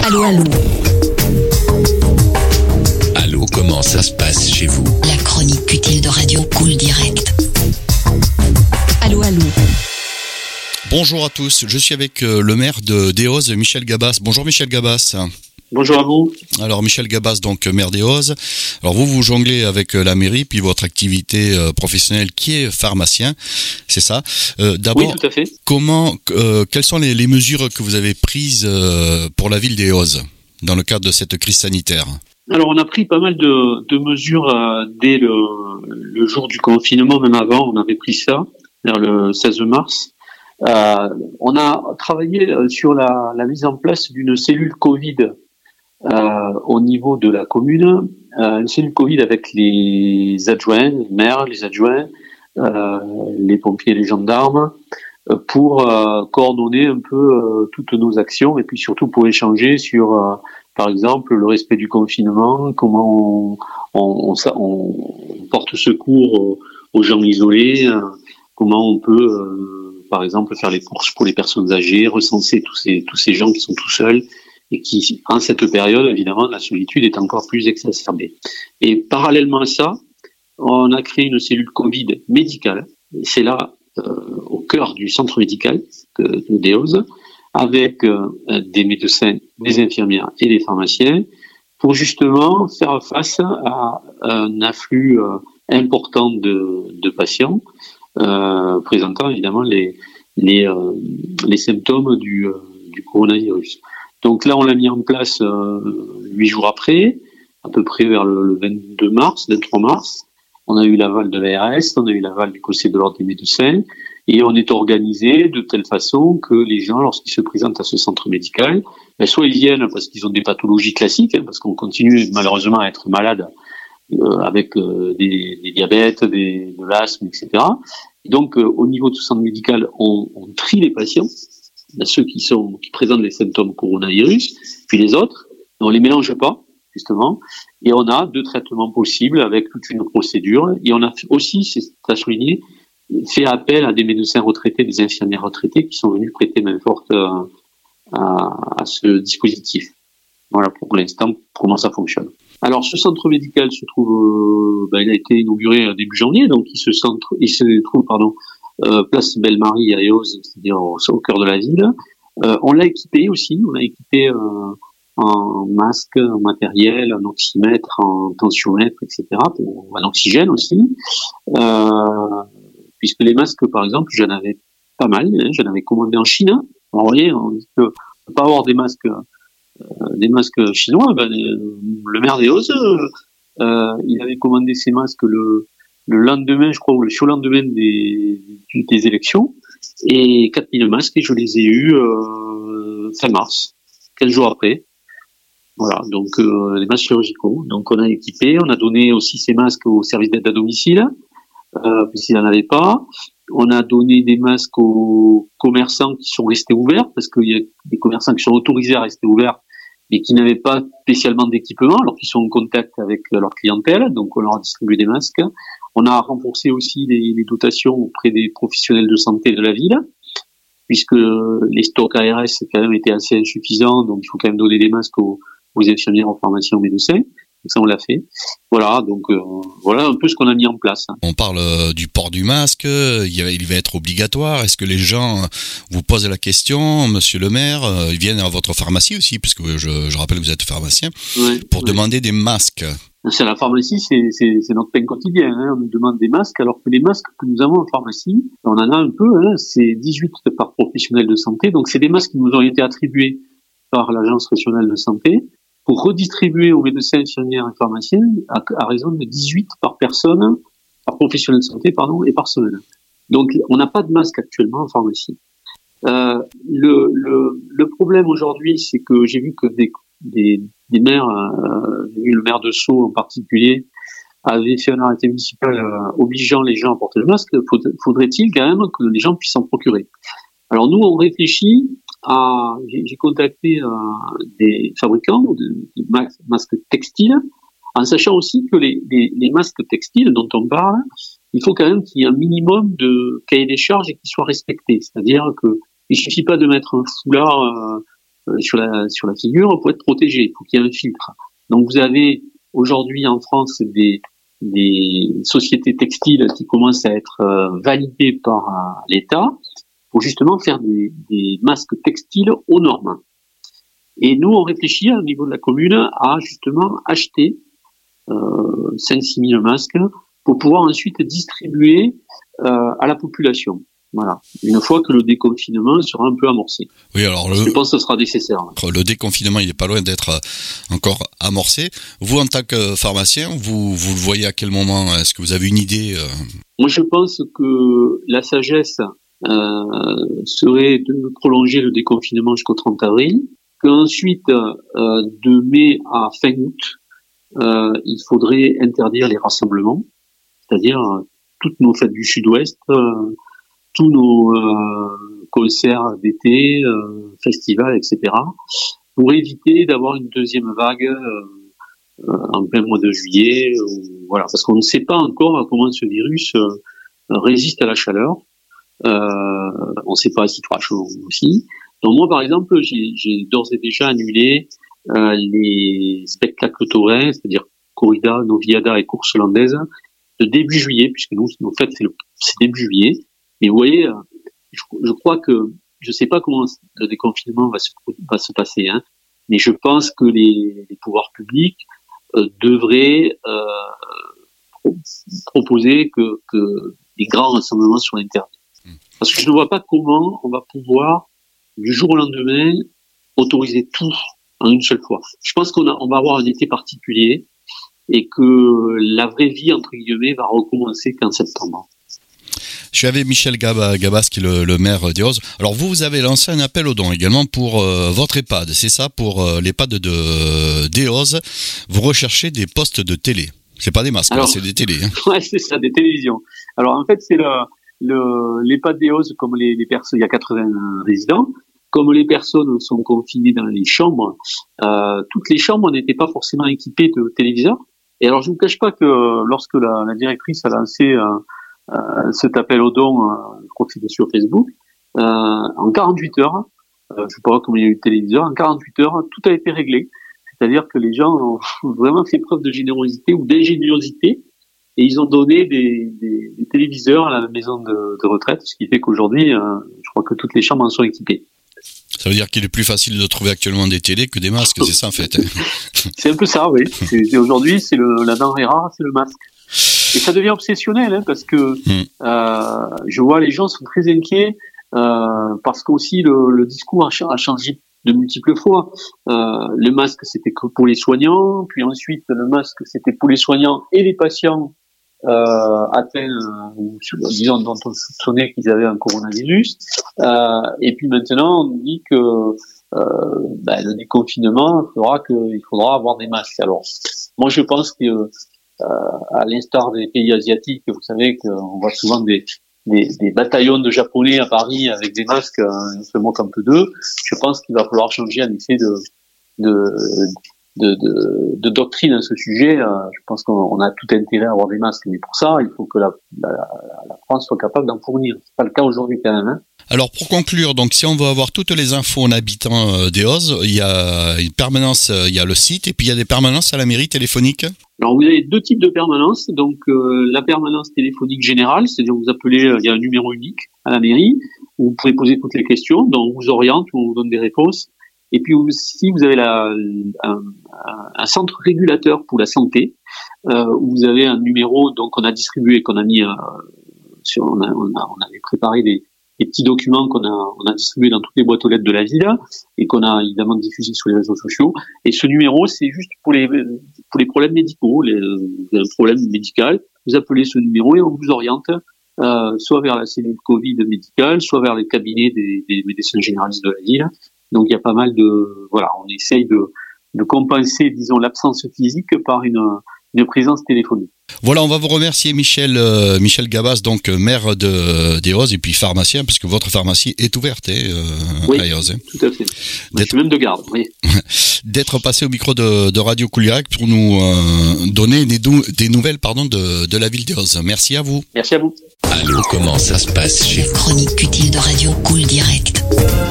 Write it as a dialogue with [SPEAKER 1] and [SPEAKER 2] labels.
[SPEAKER 1] Allô, allô.
[SPEAKER 2] Allô, comment ça se passe chez vous?
[SPEAKER 1] La chronique utile de Radio Cool Direct. Allô, allô.
[SPEAKER 3] Bonjour à tous, je suis avec le maire de Déoz, Michel Gabas. Bonjour Michel Gabas.
[SPEAKER 4] Bonjour à vous.
[SPEAKER 3] Alors Michel Gabas, donc maire Déoz. Alors vous jonglez avec la mairie, puis votre activité professionnelle qui est pharmacien, c'est ça. D'abord,
[SPEAKER 4] oui, tout à fait.
[SPEAKER 3] Quelles sont les mesures que vous avez prises pour la ville Déoz dans le cadre de cette crise sanitaire?
[SPEAKER 4] Alors on a pris pas mal de mesures dès le jour du confinement, même avant, on avait pris ça, vers le 16 mars. On a travaillé sur la mise en place d'une cellule Covid au niveau de la commune, une cellule Covid avec les adjoints, les maires, les adjoints, les pompiers, les gendarmes, pour coordonner un peu toutes nos actions et puis surtout pour échanger sur, par exemple, le respect du confinement, comment on porte secours aux gens isolés, comment on peut, par exemple, faire les courses pour les personnes âgées, recenser tous ces gens qui sont tout seuls et qui, en cette période, évidemment, la solitude est encore plus exacerbée. Et parallèlement à ça, on a créé une cellule Covid médicale. Et c'est là, au cœur du centre médical de Déoz, avec des médecins, des infirmières et des pharmaciens, pour justement faire face à un afflux important de patients, présentant évidemment les symptômes du coronavirus. Donc là, on l'a mis en place 8 jours après, à peu près vers le 22 mars, 23 mars. On a eu l'aval de l'ARS, on a eu l'aval du Conseil de l'ordre des médecins, et on est organisé de telle façon que les gens, lorsqu'ils se présentent à ce centre médical, soit ils viennent parce qu'ils ont des pathologies classiques, parce qu'on continue malheureusement à être malade avec des diabètes, de l'asthme, etc. Et donc, au niveau du centre médical, on trie les patients, ceux qui présentent les symptômes coronavirus, puis les autres, et on les mélange pas, justement, et on a 2 traitements possibles avec toute une procédure, et on a aussi, c'est à souligner, fait appel à des médecins retraités, des infirmières retraités qui sont venus prêter main forte à ce dispositif. Voilà pour l'instant comment ça fonctionne. Alors ce centre médical se trouve, il a été inauguré début janvier, donc il se trouve place Belle-Marie à Déoz, c'est-à-dire au cœur de la ville. On l'a équipé aussi, en masque, en matériel, en oxymètre, en tensiomètre, etc., en oxygène aussi. Puisque les masques, par exemple, j'en avais pas mal, j'en avais commandé en Chine. Alors, vous voyez, on dit que peut pas avoir des masques chinois. Le maire Déoz, il avait commandé ces masques le lendemain, je crois, ou le surlendemain des élections, et 4000 masques, et je les ai eus fin mars, 15 jours après. Voilà, donc les masques chirurgicaux. Donc on a équipé, on a donné aussi ces masques au service d'aide à domicile, puisqu'il n'en avait pas. On a donné des masques aux commerçants qui sont restés ouverts, parce qu'il y a des commerçants qui sont autorisés à rester ouverts, mais qui n'avaient pas spécialement d'équipement, alors qu'ils sont en contact avec leur clientèle, donc on leur a distribué des masques. On a renforcé aussi les dotations auprès des professionnels de santé de la ville, puisque les stocks ARS quand même étaient assez insuffisants, donc il faut quand même donner des masques aux infirmières, aux pharmaciens, aux médecins. Donc ça, on l'a fait. Voilà, donc voilà un peu ce qu'on a mis en place.
[SPEAKER 3] On parle du port du masque, il va être obligatoire. Est-ce que les gens vous posent la question, monsieur le maire, ils viennent à votre pharmacie aussi, puisque je rappelle que vous êtes pharmacien, pour demander des masques?
[SPEAKER 4] C'est la pharmacie, c'est notre pain quotidien. On nous demande des masques, alors que les masques que nous avons en pharmacie, on en a un peu, c'est 18 par professionnel de santé. Donc c'est des masques qui nous ont été attribués par l'Agence régionale de santé, pour redistribuer aux médecins, infirmières et pharmaciens à raison de 18 par personne, par professionnel de santé, et par semaine. Donc, on n'a pas de masque actuellement en pharmacie. Le problème aujourd'hui, c'est que j'ai vu que des maires, j'ai vu le maire de Sceaux en particulier, avait fait un arrêté municipal obligeant les gens à porter le masque. Faudrait-il quand même que les gens puissent s'en procurer? Alors nous, on réfléchit j'ai contacté des fabricants de masques textiles, en sachant aussi que les masques textiles dont on parle, il faut quand même qu'il y ait un minimum de cahier des charges et qu'ils soient respectés. C'est-à-dire que il suffit pas de mettre un foulard sur la figure pour être protégé. Il faut qu'il y ait un filtre. Donc vous avez aujourd'hui en France des sociétés textiles qui commencent à être validées par l'État pour justement faire des masques textiles aux normes. Et nous, on réfléchit au niveau de la commune à justement acheter 5-6 000 masques pour pouvoir ensuite distribuer à la population. Voilà. Une fois que le déconfinement sera un peu amorcé.
[SPEAKER 3] Oui, alors
[SPEAKER 4] je pense que ce sera nécessaire.
[SPEAKER 3] Le déconfinement, il n'est pas loin d'être encore amorcé. Vous, en tant que pharmacien, vous le voyez à quel moment? Est-ce que vous avez une idée?
[SPEAKER 4] Moi, je pense que la sagesse serait de prolonger le déconfinement jusqu'au 30 avril, qu'ensuite, de mai à fin août, il faudrait interdire les rassemblements, c'est-à-dire toutes nos fêtes du Sud-Ouest, tous nos concerts d'été, festivals, etc., pour éviter d'avoir une deuxième vague en plein mois de juillet. Voilà, parce qu'on ne sait pas encore comment ce virus résiste à la chaleur. On ne sait pas s'il fera chaud aussi. Donc moi, par exemple, j'ai d'ores et déjà annulé les spectacles taurins, c'est-à-dire corrida, noviada et course hollandaise, de début juillet, puisque nous, en fait, c'est début juillet. Et vous voyez, je crois que, je sais pas comment le déconfinement va se passer, hein, mais je pense que les pouvoirs publics devraient proposer que les grands rassemblements soient interdits. Parce que je ne vois pas comment on va pouvoir, du jour au lendemain, autoriser tout en une seule fois. Je pense qu'on va avoir un été particulier et que la vraie vie, entre guillemets, va recommencer qu'en septembre.
[SPEAKER 3] Je suis avec Michel Gabas, qui est le maire d'Ehoz. Alors vous avez lancé un appel aux dons également pour votre EHPAD, c'est ça, pour l'EHPAD d'Ehoz. Vous recherchez des postes de télé. C'est pas des masques, alors, là, c'est des télés. Hein.
[SPEAKER 4] Ouais, c'est ça, des télévisions. Alors en fait, c'est l'EHPAD d'Ehoz, comme les personnes, il y a 80 résidents, comme les personnes sont confinées dans les chambres, toutes les chambres n'étaient pas forcément équipées de téléviseurs. Et alors je ne vous cache pas que lorsque la directrice a lancé cet appel aux dons, je crois que c'était sur Facebook, en 48 heures, je sais pas combien il y a eu de téléviseurs, en 48 heures, tout a été réglé. C'est-à-dire que les gens ont vraiment fait preuve de générosité ou d'ingéniosité et ils ont donné des téléviseurs à la maison de retraite, ce qui fait qu'aujourd'hui, je crois que toutes les chambres en sont équipées.
[SPEAKER 3] Ça veut dire qu'il est plus facile de trouver actuellement des télés que des masques, c'est ça en fait.
[SPEAKER 4] C'est un peu ça, oui. Aujourd'hui, c'est la denrée rare, c'est le masque. Et ça devient obsessionnel, hein, parce que je vois les gens sont très inquiets parce qu'aussi le discours a changé de multiples fois. Le masque, c'était que pour les soignants, puis ensuite le masque, c'était pour les soignants et les patients atteints, disons, dont on soupçonnait qu'ils avaient un coronavirus. Et puis maintenant, on nous dit que le déconfinement fera qu'il faudra avoir des masques. Alors, moi, je pense que à l'instar des pays asiatiques, vous savez qu'on voit souvent des bataillons de Japonais à Paris avec des masques, on se moque un peu d'eux. Je pense qu'il va falloir changer en effet de doctrine à ce sujet. Je pense qu'on a tout intérêt à avoir des masques, mais pour ça, il faut que la France soit capable d'en fournir. C'est pas le cas aujourd'hui quand même, hein.
[SPEAKER 3] Alors pour conclure, donc si on veut avoir toutes les infos en habitant d'Ehoz, il y a une permanence, il y a le site et puis il y a des permanences à la mairie téléphonique.
[SPEAKER 4] Alors vous avez deux types de permanences, donc la permanence téléphonique générale, c'est-à-dire vous appelez, il y a un numéro unique à la mairie où vous pouvez poser toutes les questions, donc on vous oriente, on vous donne des réponses. Et puis aussi vous avez un centre régulateur pour la santé où vous avez un numéro donc on a distribué, qu'on a mis on avait préparé des petits documents qu'on a distribués dans toutes les boîtes aux lettres de la ville et qu'on a évidemment diffusés sur les réseaux sociaux. Et ce numéro, c'est juste pour les problèmes médicaux, les problèmes médicaux. Vous appelez ce numéro et on vous oriente soit vers la cellule Covid médicale, soit vers les cabinets des médecins généralistes de la ville. Donc il y a pas mal on essaye de compenser, disons, l'absence physique par une présence téléphonique.
[SPEAKER 3] Voilà, on va vous remercier Michel Gabas, donc maire d'Ehoz et puis pharmacien, puisque votre pharmacie est ouverte
[SPEAKER 4] oui,
[SPEAKER 3] à Ehoz.
[SPEAKER 4] Tout à fait. Je suis même de garde, oui.
[SPEAKER 3] D'être passé au micro de Radio Cool Direct pour nous donner des nouvelles de la ville d'Ehoz. Merci à vous.
[SPEAKER 4] Merci à vous.
[SPEAKER 2] Allô, comment ça se passe chez vous?
[SPEAKER 1] Chronique utile de Radio Cool Direct.